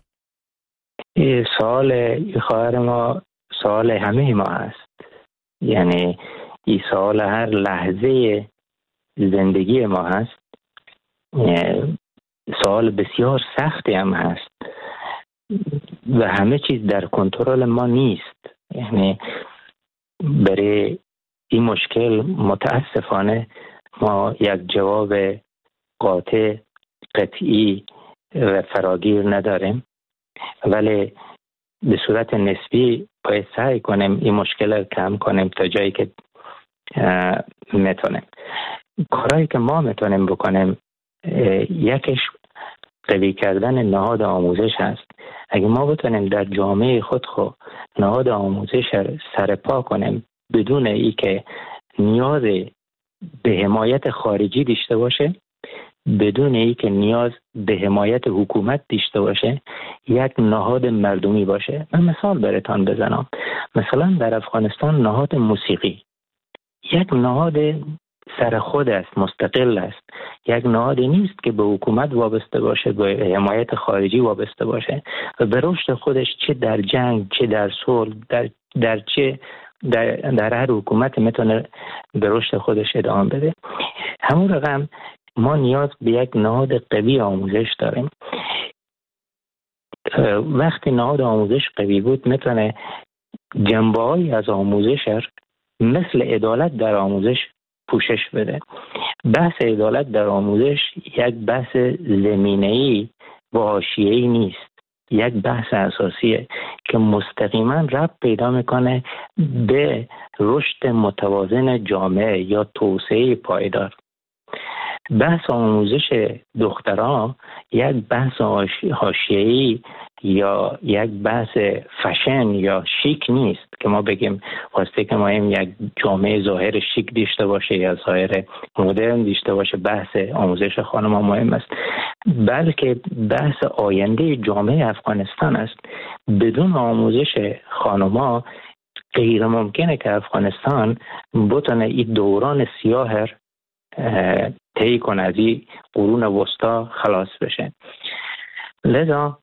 سوال خواهر ما سوال همه ما هست، یعنی این سوال هر لحظه زندگی ما هست. سوال بسیار سختی هم هست و همه چیز در کنترل ما نیست. یعنی برای این مشکل متاسفانه ما یک جواب قاطع قطعی و فراگیر نداریم، ولی به صورت نسبی باید سعی کنیم این مشکل رو کم کنیم تا جایی که میتونیم. کارهایی که ما میتونیم بکنیم، یکیش قوی کردن نهاد آموزش است. اگه ما بتونیم در جامعه خود نهاد آموزش سرپا کنیم بدون ای که نیاز به حمایت خارجی داشته باشه، بدون ای که نیاز به حمایت حکومت داشته باشه، یک نهاد مردمی باشه. من مثال براتون بزنم. مثلا در افغانستان نهاد موسیقی یک نهاد سر خود است، مستقل است، یک نهادی نیست که به حکومت وابسته باشه، به حمایت خارجی وابسته باشه و به رشد خودش چه در جنگ چه در صلح در هر حکومت میتونه به رشد خودش ادامه بده. همون رقم ما نیاز به یک نهاد قوی آموزش داریم. وقتی نهاد آموزش قوی بود میتونه جنبه‌هایی از آموزش مثل عدالت در آموزش پوشش بده. بحث عدالت در آموزش یک بحث زمینه‌ای و حاشیه‌ای نیست، یک بحث اساسیه که مستقیما ربط پیدا میکنه به رشد متوازن جامعه یا توسعه پایدار. بحث آموزش دختران یک بحث حاشیه‌ای یا یک بحث فشن یا شیک نیست که ما بگیم واسه که ما یک جامعه ظاهر شیک داشته باشه یا ظاهر مدرن داشته باشه بحث آموزش خانم‌ها مهم است، بلکه بحث آینده جامعه افغانستان است. بدون آموزش خانم‌ها غیر ممکنه که افغانستان بتونه این دوران سیاه طی کنه، از این قرون وسطا خلاص بشه. لذا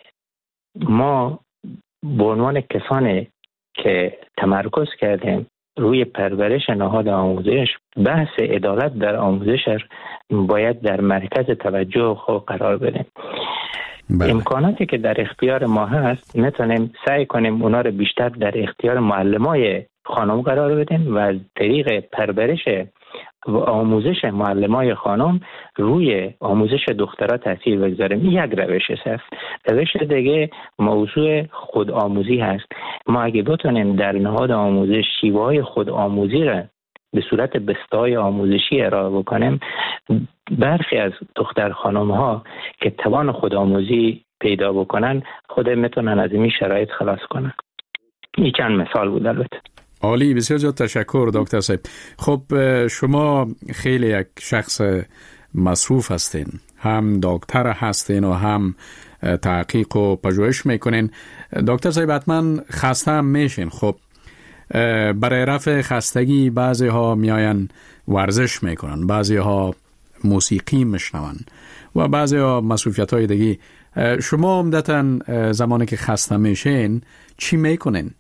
ما به عنوان کسانی که تمرکز کردیم روی پرورش نهاد آموزش، بحث عدالت در آموزش باید در مرکز توجه خود قرار بدیم. امکاناتی که در اختیار ما هست میتونیم سعی کنیم اونا رو بیشتر در اختیار معلمای خانم قرار بدیم و از طریق پرورش و آموزش معلمای خانم روی آموزش دخترها تاثیر بگذاریم. یک روش است. روش دیگه موضوع خودآموزی هست. ما اگه بتونیم در نهاد آموزش شیوه‌های خودآموزی را به صورت بسته‌های آموزشی ارائه بکنیم، برخی از دختر خانم‌ها که توان خودآموزی پیدا بکنن خود میتونن از این شرایط خلاص کنن. این چند مثال بود البته. عالی، بسیار زیاد تشکر دکتر صاحب. خب شما خیلی یک شخص مصروف هستین، هم دکتر هستین و هم تحقیق و پژوهش میکنین. دکتر صاحب حتما خسته هم میشین. خب برای رفع خستگی بعضی ها میاین ورزش میکنن، بعضی ها موسیقی میشنون و بعضی ها مصروفیت های دیگه. شما عمدتاً زمانی که خسته میشین چی میکنین؟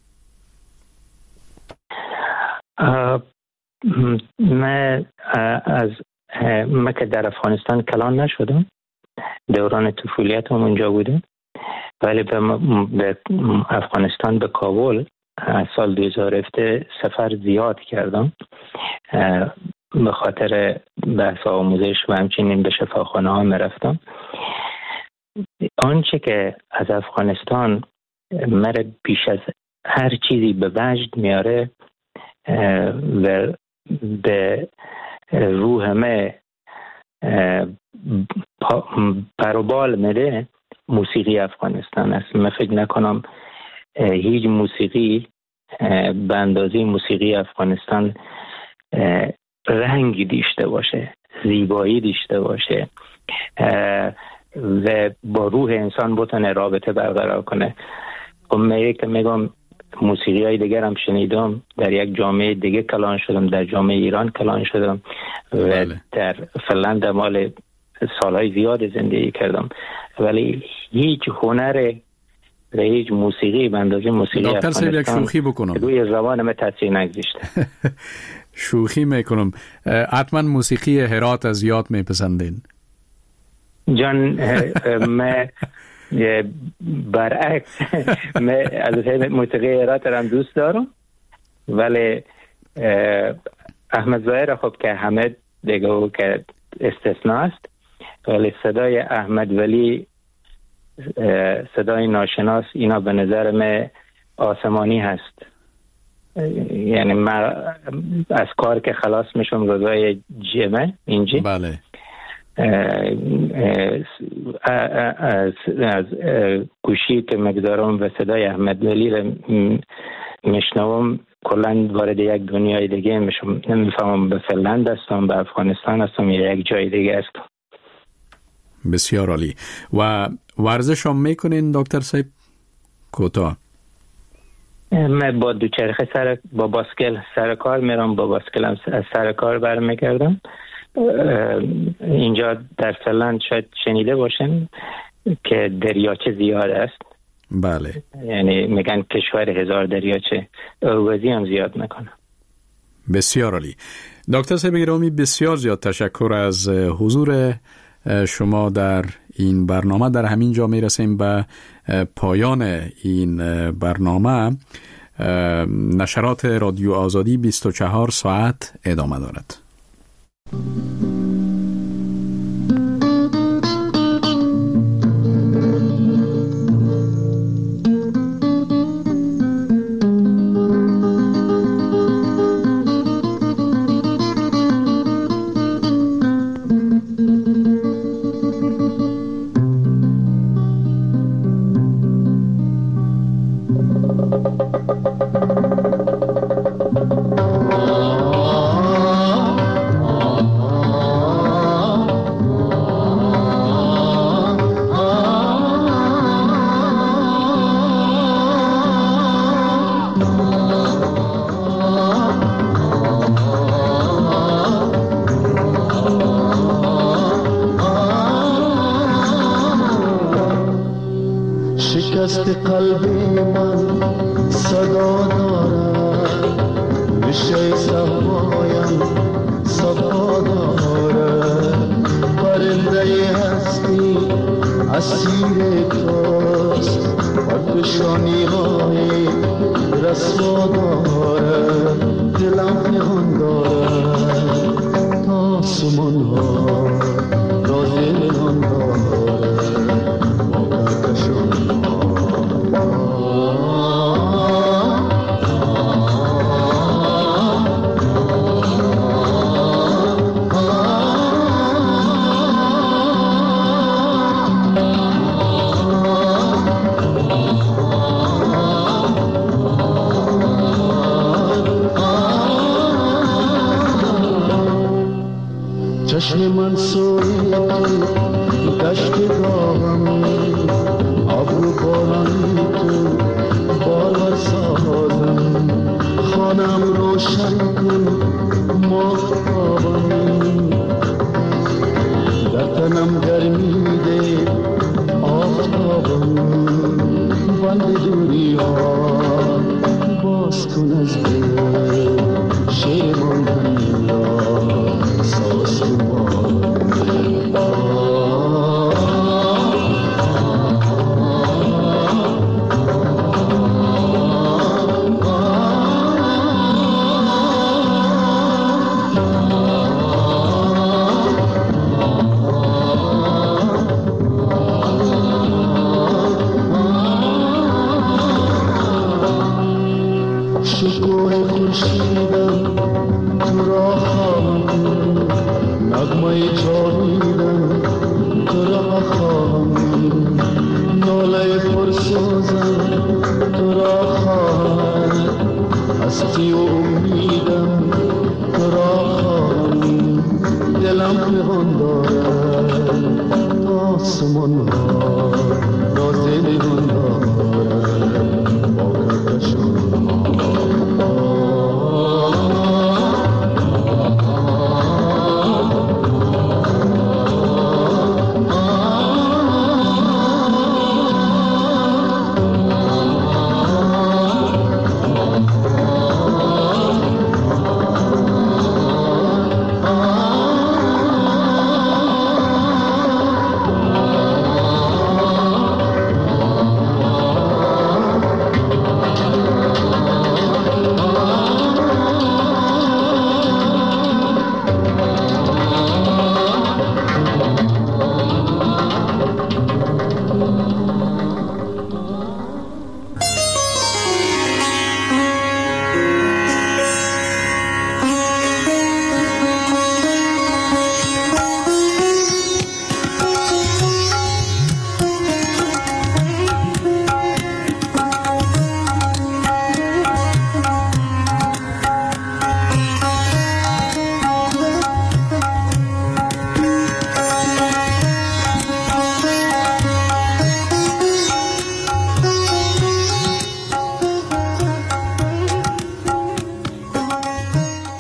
من که در افغانستان کلان نشدم، دوران طفولیتم اونجا بودم، ولی به افغانستان به کابل از سال 2017 سفر زیاد کردم به خاطر بحث آموزش و همچنین به شفاخانه ها میرفتم. آنچه که از افغانستان مرا بیش از هر چیزی به وجد میاره و به روح من پروبال میده موسیقی افغانستان است. من فکر نکنم هیچ موسیقی به اندازه موسیقی افغانستان رنگی داشته باشه، زیبایی داشته باشه و با روح انسان بتونه رابطه برقرار کنه. من که میگم موسیقی های دیگر هم شنیدم، در یک جامعه دیگه کلان شدم، در جامعه ایران کلان شدم و در فنلند مال سالهای زیاد زندگی کردم، ولی هیچ هنر و هیچ موسیقی به اندازه موسیقی افغانستان یک شوخی بکنم روی زبان من تاثیر نگذاشته. شوخی میکنم. حتما موسیقی هرات از یاد میپسندین؟ جان من برعکس من از موسیقی هرات هم دوست دارم، ولی احمد ظاهر خب که همه دیگه او که استثناء است، ولی صدای احمد ولی صدای ناشناس اینا به نظر من آسمانی هست. یعنی من از کار که خلاص میشم روزای جمعه اینجی، بله، از گوشی که مگذارم و صدای احمد ولی رو میشنوم کلا وارد یک دنیای دیگه میشم. نمیفهمم به فنلند هستم، به افغانستان هستم یا یک جای دیگه هستم. بسیار عالی. و ورزش هم میکنین دکتر صاحب؟ کوتاه. من با دوچرخه با باسکل سر کار میرم، با باسکلم سر کار برمیگردم. اینجا در فنلند شاید شنیده باشین که دریاچه زیاد است. بله. یعنی میگن کشور 1000 دریاچه، آوازی هم زیاد میکنه. بسیار عالی. دکتر صاحب گرامی، بسیار زیاد تشکر از حضور شما در این برنامه. در همین جا میرسیم به پایان این برنامه. نشرات رادیو آزادی 24 ساعت ادامه دارد. شکست قلبی من صدا دارد، ریشه صفایم صفا دارد. پرنده هستی اسیر توست، پرفشانی های رسوا دارد. دلم پنهان دارد تا سمان ها راز نهان دارد. چشم من سوی دشت داغم، ابرو بارانی تو بالا سازم. خانم روشن کن ماهتابم، در تنم گرمی ده آفتابم. بند دوری ها باز کن از